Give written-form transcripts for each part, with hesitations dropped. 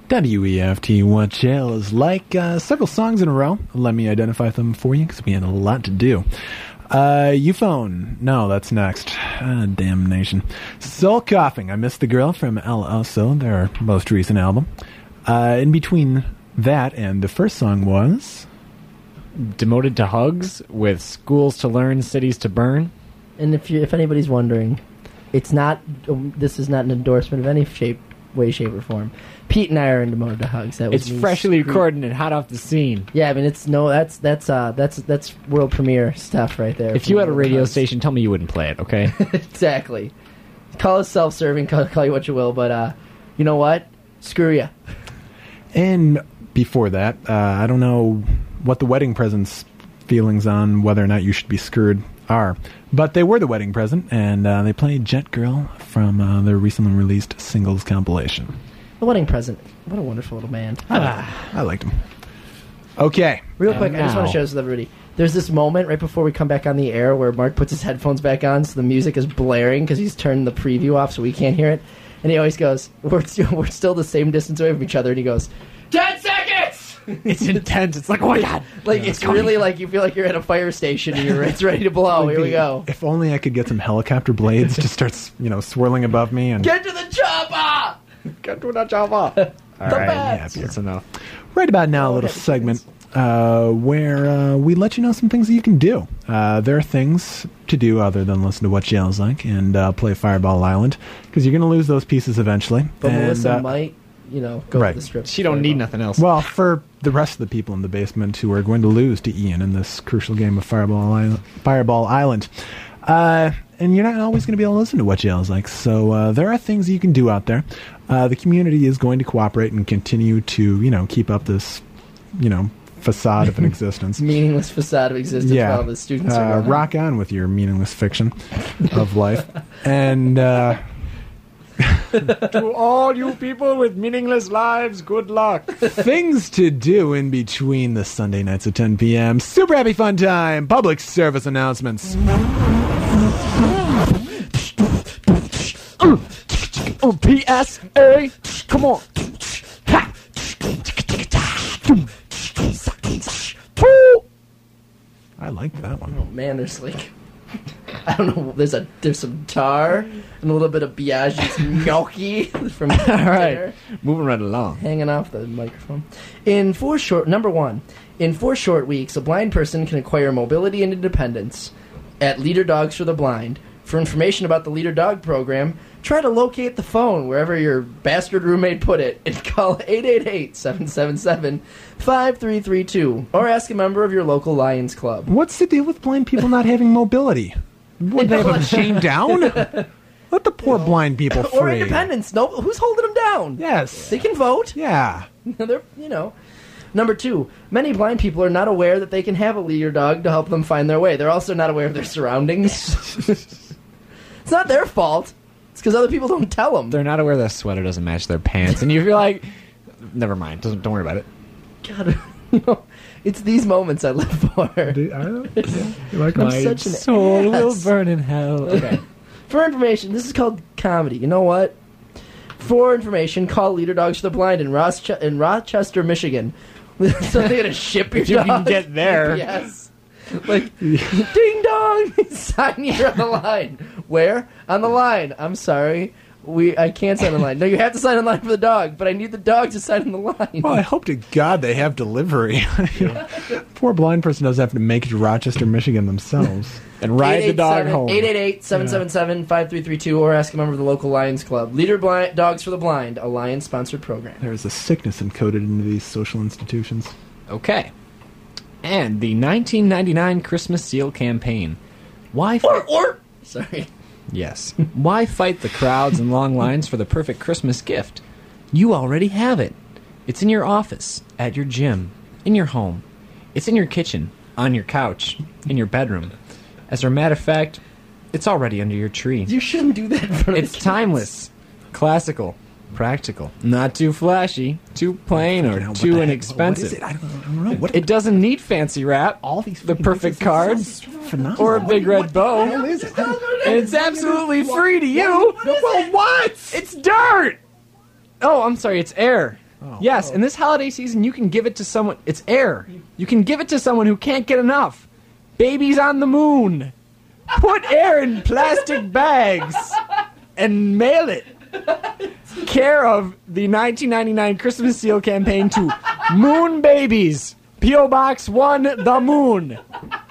WEFT, what jail is like. Several songs in a row. Let me identify them for you because we had a lot to do. Euphone. No, that's next. Damnation. Soul Coughing. I Miss the Girl from El Oso, their most recent album. In between that and the first song was... Demoted to Hugs with Schools to Learn, Cities to Burn. And if anybody's wondering, it's not. This is not an endorsement of any way, shape, or form. Pete and I are in Demoted to Hugs. It's freshly recorded and hot off the scene. Yeah, I mean that's world premiere stuff right there. If you had a radio station, tell me you wouldn't play it, okay? Exactly. Call us self-serving. Call you what you will, but you know what? Screw you. And before that, I don't know what the Wedding Present's feelings on whether or not you should be screwed are. But they were the Wedding Present, and they played Jet Girl from their recently released singles compilation. The Wedding Present. What a wonderful little band. I liked him. Okay. Real quick, I just want to share this with everybody. There's this moment right before we come back on the air where Mark puts his headphones back on so the music is blaring because he's turned the preview off so we can't hear it. And he always goes, we're still the same distance away from each other, and he goes, 10 seconds! It's intense. It's like, oh my God. Like, it's really like you feel like you're at a fire station and it's ready to blow. Here we go. If only I could get some helicopter blades to start, swirling above me. And Get to the chopper! Get to the chopper! All right, bats. that's enough. Right about now, a little segment where we let you know some things that you can do. There are things to do other than listen to what Jail's like and play Fireball Island, because you're going to lose those pieces eventually. But Melissa might, go right. to the strip. She don't need nothing else. Well, for the rest of the people in the basement who are going to lose to Ian in this crucial game of Fireball Island. And you're not always going to be able to listen to what Jail's like. So there are things you can do out there. The community is going to cooperate and continue to, keep up this, facade of an existence. Meaningless facade of existence while the students are gone. Rock on with your meaningless fiction of life. And to all you people with meaningless lives, good luck. Things to do in between the Sunday nights at 10 p.m. Super happy fun time. Public service announcements. PSA. Come on. I like that one. Oh man, there's like, I don't know. There's some tar and a little bit of Biaggi's gnocchi from All right, there, moving right along, hanging off the microphone. Number one, in 4 short weeks, a blind person can acquire mobility and independence at Leader Dogs for the Blind. For information about the Leader Dog program, try to locate the phone wherever your bastard roommate put it and call 888-777-5332 or ask a member of your local Lions Club. What's the deal with blind people not having mobility? Would they have them chained down? Let the poor blind people free. Or independence. No, who's holding them down? Yes. They can vote. Yeah. They're, Number 2, many blind people are not aware that they can have a leader dog to help them find their way. They're also not aware of their surroundings. It's not their fault. It's because other people don't tell them. They're not aware their sweater doesn't match their pants, and you feel like, never mind, don't worry about it. God, it's these moments I live for. You like I'm My such an soul will ass. burn in hell. Okay. For information, this is called comedy. You know what? For information, call Leader Dogs for the Blind in Rochester, Michigan. So they're gonna ship your If you dog. can get there. Yes. Like, ding dong, sign here on the line. Where? On the line. I'm sorry. I can't sign on the line. No, you have to sign on the line for the dog, but I need the dog to sign on the line. Well, I hope to God they have delivery. Poor blind person doesn't have to make it to Rochester, Michigan themselves. And ride the dog home. 888-777-5332 or ask a member of the local Lions Club. Leader Dogs for the Blind, a Lions-sponsored program. There's a sickness encoded into these social institutions. Okay. And the 1999 Christmas Seal campaign. Why? Sorry. Yes. Why fight the crowds and long lines for the perfect Christmas gift? You already have it. It's in your office, at your gym, in your home. It's in your kitchen, on your couch, in your bedroom. As a matter of fact, it's already under your tree. You shouldn't do that in front of It's the kids. timeless, classical, practical, not too flashy, too plain, or too inexpensive. What is it? I don't know. What It doesn't need fancy wrap, all these the perfect cards, phenomenal. or a big red bow. What the hell is it? And it's absolutely free to you. Well, what? It's dirt! Oh, I'm sorry, it's air. Yes, in this holiday season, you can give it to someone. It's air. You can give it to someone who can't get enough. Babies on the moon. Put air in plastic bags and mail it. Care of the 1999 Christmas Seal campaign to Moon Babies. P.O. Box 1, the moon.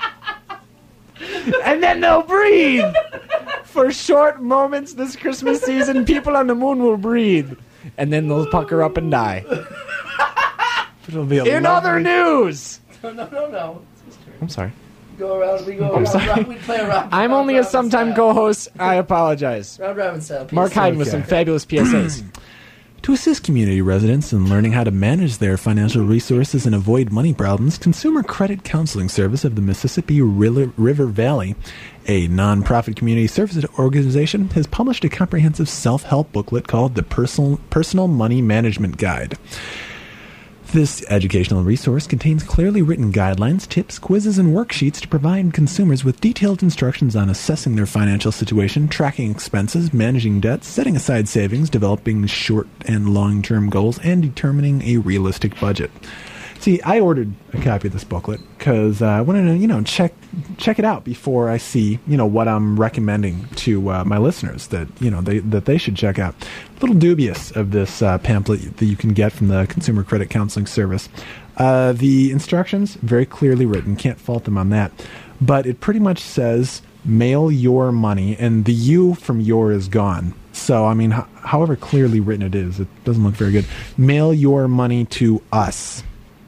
And then they'll breathe. For short moments this Christmas season, people on the moon will breathe. And then they'll pucker up and die. It'll be In other news. No. I'm sorry. We go around. We play around. I'm only a sometime co-host. I apologize. Round robin style. Mark Hyden with okay. some fabulous PSAs. To assist community residents in learning how to manage their financial resources and avoid money problems, Consumer Credit Counseling Service of the Mississippi River Valley, a nonprofit community service organization, has published a comprehensive self-help booklet called the Personal Money Management Guide. This educational resource contains clearly written guidelines, tips, quizzes, and worksheets to provide consumers with detailed instructions on assessing their financial situation, tracking expenses, managing debts, setting aside savings, developing short and long-term goals, and determining a realistic budget. See, I ordered a copy of this booklet because I wanted to, check it out before I see, what I'm recommending to my listeners that, that they should check out. A little dubious of this pamphlet that you can get from the Consumer Credit Counseling Service. The instructions, very clearly written, can't fault them on that. But it pretty much says, mail your money, and the you from your is gone. So, however clearly written it is, it doesn't look very good. Mail your money to us.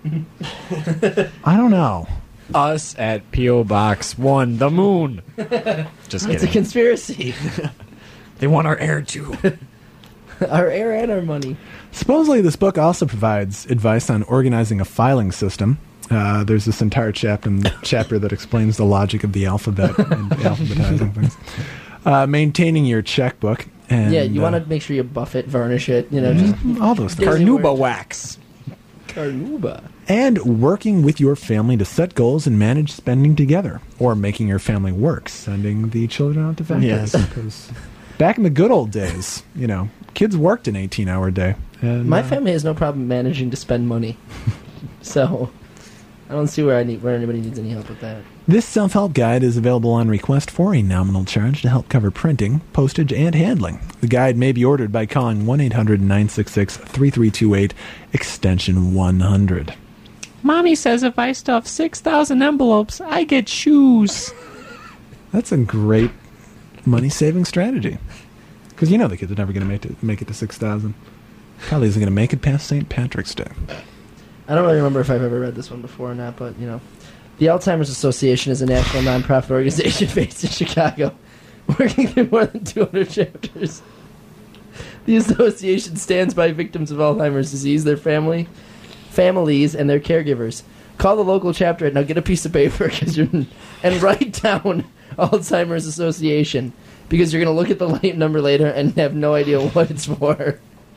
I don't know. Us at P.O. Box 1, the moon. Just kidding. It's a conspiracy. They want our air too. Our air and our money. Supposedly, this book also provides advice on organizing a filing system. There's this entire chapter that explains the logic of the alphabet and alphabetizing things. Maintaining your checkbook. And, you want to make sure you buff it, varnish it, just all those things. Carnauba wax. Carnauba. And working with your family to set goals and manage spending together. Or making your family work, sending the children out to factories. Yes. Because back in the good old days, kids worked an 18-hour day. And, My family has no problem managing to spend money. So, I don't see where anybody needs any help with that. This self-help guide is available on request for a nominal charge to help cover printing, postage, and handling. The guide may be ordered by calling 1-800-966-3328, extension 100. Mommy says if I stuff 6,000 envelopes, I get shoes. That's a great money-saving strategy. Because the kids are never going to make it to 6,000. Probably isn't going to make it past St. Patrick's Day. I don't really remember if I've ever read this one before or not, but, The Alzheimer's Association is a national nonprofit organization based in Chicago, working through more than 200 chapters. The association stands by victims of Alzheimer's disease, their families, and their caregivers. Call the local chapter now. Get a piece of paper and write down Alzheimer's Association, because you're going to look at the number later and have no idea what it's for.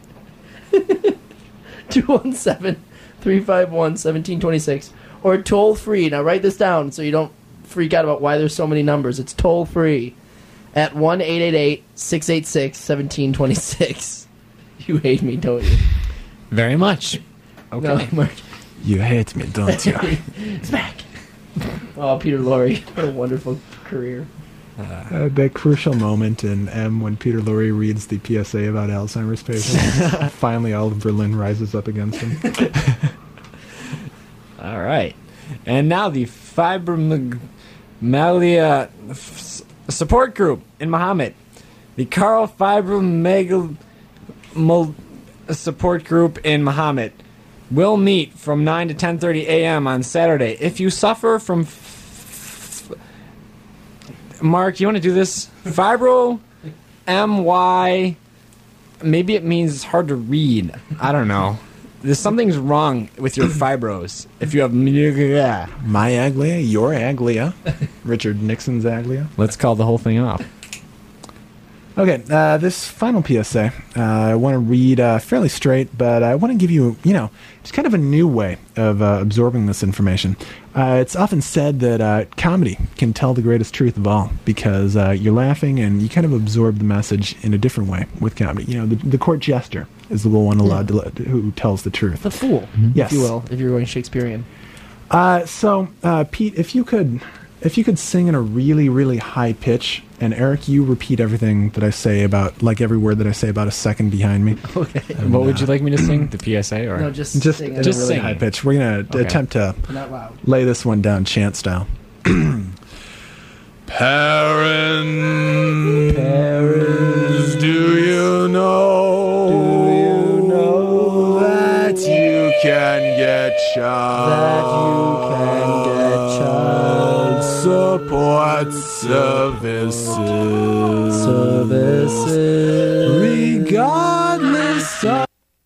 217-351-1726. Or toll free. Now write this down so you don't freak out about why there's so many numbers. It's toll free at 1-888-686-1726. You hate me, don't you? Very much. Okay. No, Mark. You hate me, don't you? Smack. Oh, Peter Lorre. What a wonderful career. That crucial moment in M when Peter Lorre reads the PSA about Alzheimer's patients. Finally, all of Berlin rises up against him. All right. And now the Fibromyalgia Support Group in Mahomet. The Carl Fibromyalgia Support Group in Mahomet will meet from 9 to 10:30 a.m. on Saturday. If you suffer from... Mark, you want to do this? Fibro, M-Y... Maybe it means it's hard to read. I don't know. Something's wrong with your fibros. If you have myalgia. My aglia, your aglia. Richard Nixon's aglia. Let's call the whole thing off. Okay, this final PSA, I want to read fairly straight, but I want to give you, just kind of a new way of absorbing this information. It's often said that comedy can tell the greatest truth of all because you're laughing and you kind of absorb the message in a different way with comedy. The court jester is the one allowed who tells the truth. The fool, Yes. if you will, if you're going Shakespearean. So, Pete, if you could sing in a really, really high pitch, and Eric, you repeat everything that I say about, like every word that I say about a second behind me. Okay. And, What would you like me to sing? The PSA or No, just Just sing in a it. Just really sing high it. pitch. We're going to Okay. attempt to Not loud. lay this one down chant style. Parents, do you know that you can get child support services regardless of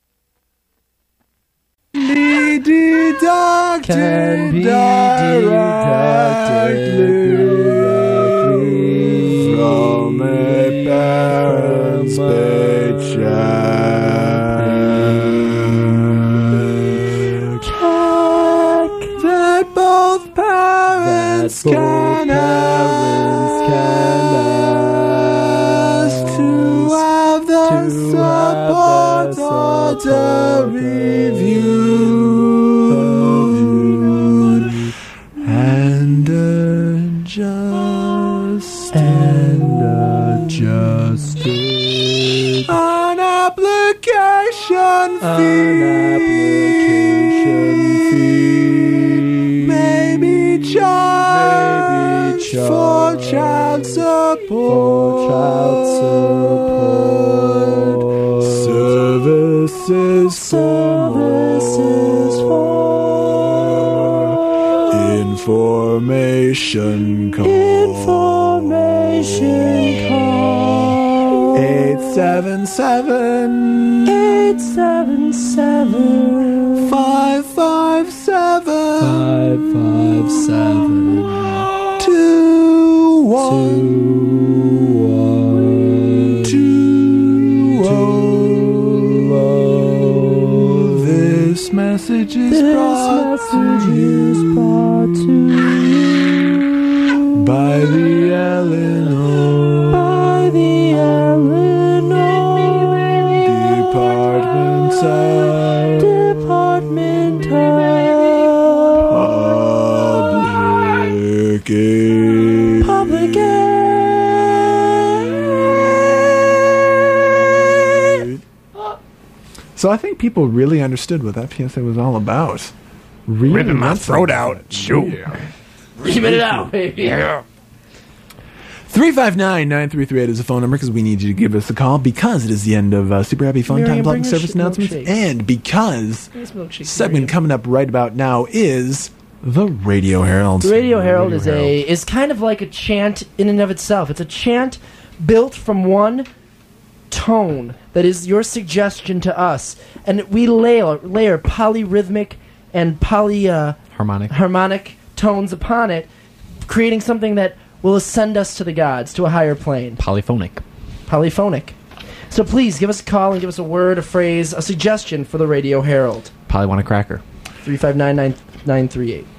be deducted Can be directly from a parent's paycheck. That both parents can ask to have the support order reviewed and adjusted. An application fee may be charged for child support services for information call 877 557 2120. This message is brought to you by the Eleanor Department of Public Aid. So I think people really understood what that PSA was all about. Really Ripping my meant throat something. out. Shoot. Spit it out, baby. Yeah. 359-9338 is the phone number because we need you to give us a call because it is the end of Super Happy Fun Miriam, Time Public bring us Service announcements milkshakes. and because Bring us milkshakes, segment Miriam. coming up right about now is the Radio Herald. The Radio Herald is kind of like a chant in and of itself. It's a chant built from one tone that is your suggestion to us, and we layer polyrhythmic and harmonic tones upon it, creating something that will ascend us to the gods, to a higher plane. polyphonic? So please give us a call and give us a word, a phrase, a suggestion for the Radio Herald. Probably want a cracker. 359-9938.